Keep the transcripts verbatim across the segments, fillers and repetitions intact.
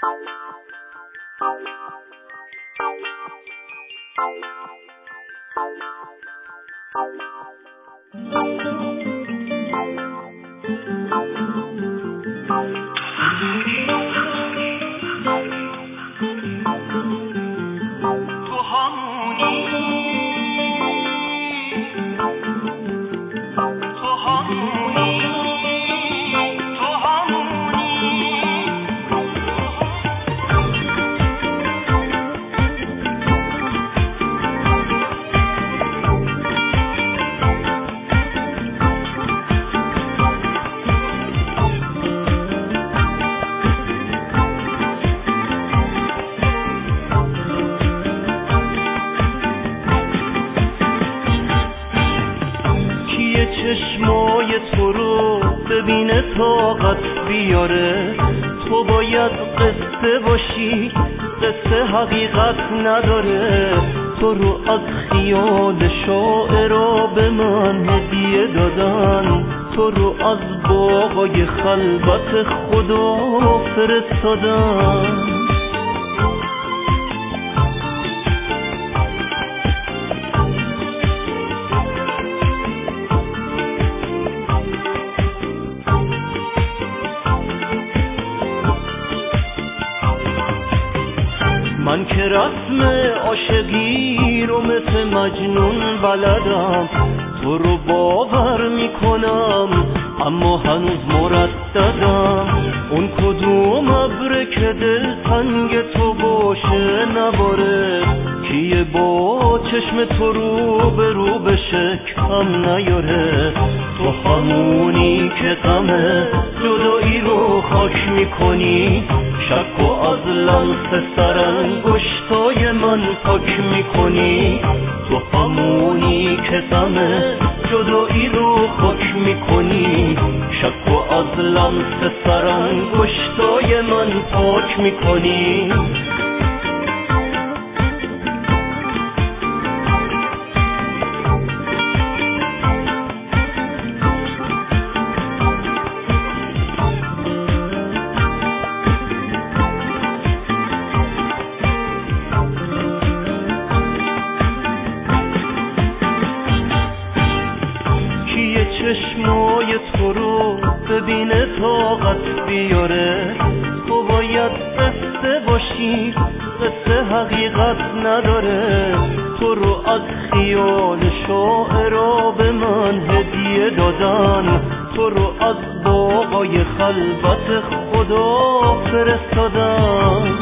چشمای تو رو ببینه طاقت بیاره، تو باید قصه باشی، قصه حقیقت نداره. تو رو از خیال شاعرها به من هدیه دادن، تو رو از باغای خلوت خدا فرستادن. من که رسم عاشقی رو مثل مجنون بلدم، تو رو باور میکنم اما هنوز مرددم. اون کدوم ابر که دل تنگ تو باشه نباره، کیه با چشم تو رو به رو بشه کم نیاره. تو همونی که غم جدایی رو خاک میکنی، شک و از لمس سرانگشتای من پاک میکنی. تو همونی که غم جدایی رو خاک میکنی، شک و از لمس سرانگشتای من پاک میکنی. چشمای تو رو ببینه طاقت بیاره، تو باید قصه باشی، قصه حقیقت نداره. تو رو از خیال شاعرها به من هدیه دادن، تو رو از باغای خلوت خدا فرستادن.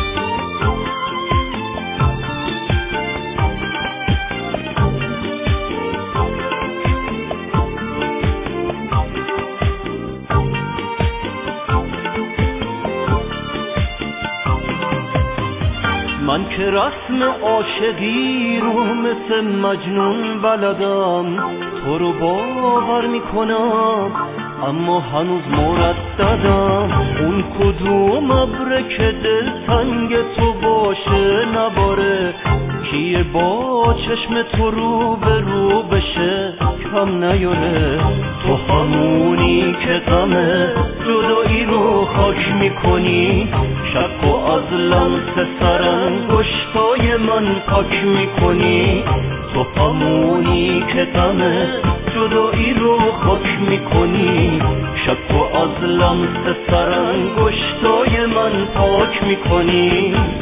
من که رسم عاشقی رو مثل مجنون بلدم، تو رو باور میکنم اما هنوز مرددم. اون کدوم ابر که دل تنگ تو باشه نباره، کیه با چشم تو رو به رو بشه کم نیاره. تو همونی که غم جدایی رو خاک میکنی، شک و از لمس سرانگشتای من پاک میکنی. تو همونی که غم جدایی رو خاک میکنی، شک و از لمس سرانگشتای من پاک میکنی.